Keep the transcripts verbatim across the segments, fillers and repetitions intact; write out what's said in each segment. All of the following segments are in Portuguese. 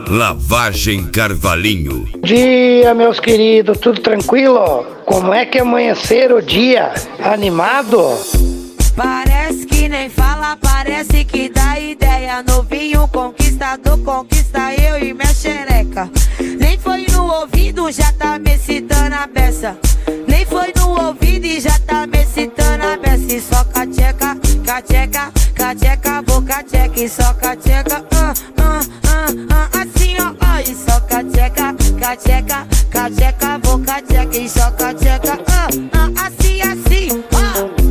Lavagem Carvalhinho. Dia, meus queridos, tudo tranquilo? Como é que amanhecer o dia? Animado? Parece que nem fala, parece que dá ideia. Novinho conquistador, conquista eu e minha xereca. Nem foi no ouvido, já tá me citando a beça. Nem foi no ouvido e já tá me citando a beça. E só cateca, cateca, cateca, vou cateca. E só cateca, ah, ah, ah, ah, assim ó, ó. E só cateca, cateca, cateca, vou cateca. E só cateca, ah, ah, assim, assim, ó.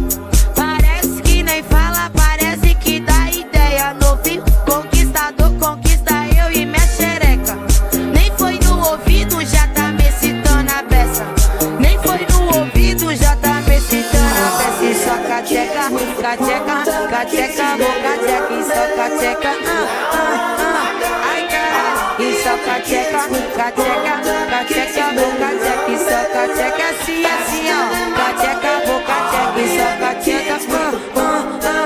Fala, parece que dá ideia. Novinho, conquistador, conquista eu e minha xereca. Nem foi no ouvido, já tá me citando a beça. Nem foi no ouvido, já tá me citando a beça. E só cateca, cateca, cateca, vou cateca. E só cateca, ah, ah, ah, ai caralho. E só cateca, cateca, cateca, vou cateca. E só cateca, assim, assim ó. Cateca, vou cateca. E só cateca, ah, ah.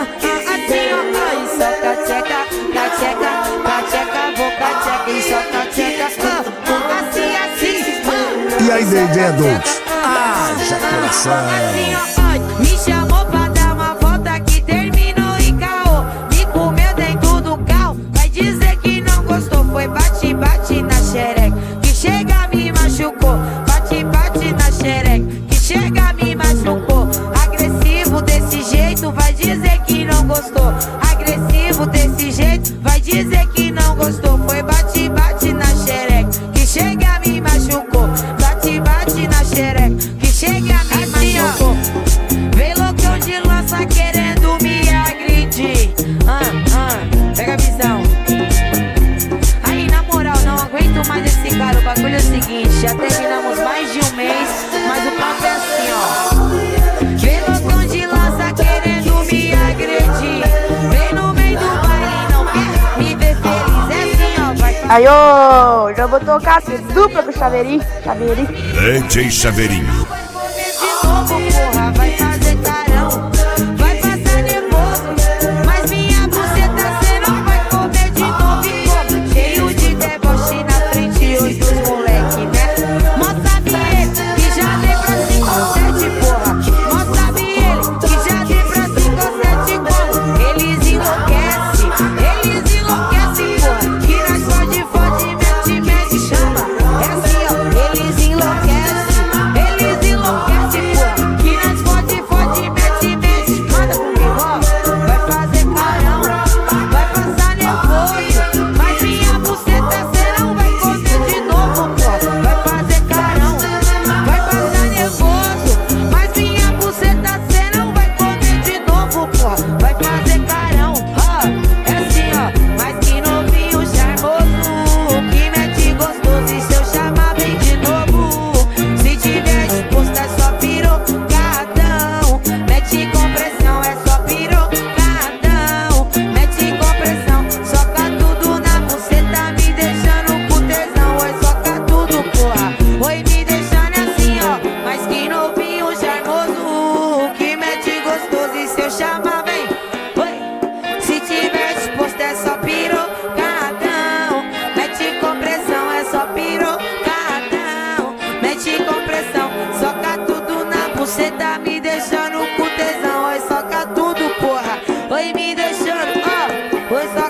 Cateca, cateca, cateca, vou cateca. E só cateca, ah, assim, assim, ah. E aí, D J Adult? Haja coração. Me chamou pra dar uma volta que terminou em caô. Me comeu dentro do carro, vai dizer que não gostou. Foi bate, bate na xereca, que chega me machucou. Bate, bate na xereca, que chega me machucou. Agressivo desse jeito, vai dizer que não gostou. Agressivo desse jeito, vai dizer que não gostou. Foi bate, bate na xereca, que chega me machucou. Bate, bate na xereca, que chega me machucou. Vem loucão de lança querendo me agredir. Ah, ah, pega a visão. Aí na moral, não aguento mais esse cara. O bagulho é o seguinte, já terminamos mais de um mês, mas o papo é assim, ó. Vem loucão de lança querendo me agredir. Vem no meio do baile, não quer me ver feliz. É assim, ó, vai. Aí, ô, já vou tocar assim, dupla com o Chaveirinho, Chaveirinho. D J Chaveirinho. De novo, porra, vai fazer carão. Vai passar nervoso, mas minha buceta cê não vai comer de novo. E como? Cheio de deboche na frente hoje dos moleque, né? Mostra ele que já dei pra cinco sete, porra. Mostra ele que já dei pra cinco sete, como? Eles enlouquecem, eles enlouquecem, porra. Que nós fode, fode, mete, mete, chama. É assim, ó, eles enlouquecem, eles enlouquecem, porra. Que nós fode, fode, mete, mete, manda comigo, ó. Vai fazer carão, vai passar nervoso, mas minha buceta cê não vai comer de novo, porra. Vai fazer carão, vai passar nervoso, mas minha buceta cê não vai comer de novo, porra. Vai fazer carão, ó. É assim, ó, mas que novinho charmoso, que mete gostoso. E se eu chamar bem de novo, se tiver disposto é só pirocadão. Mete compressão, é só pirocadão. Mete compressão, soca tudo na buceta, me deixando com tesão. Oi, soca tudo, porra. Oi, me deixando assim, ó. Mas que novinho charmoso, que mete gostoso. E se eu chamar bem, oi, se tiver disposto é só pirocadão. Mete compressão, é só pirocadão. Mete compressão, soca tudo na buceta, me deixando com tesão. Oi, soca tudo, porra. Oi, me deixando, ó. Oi, soca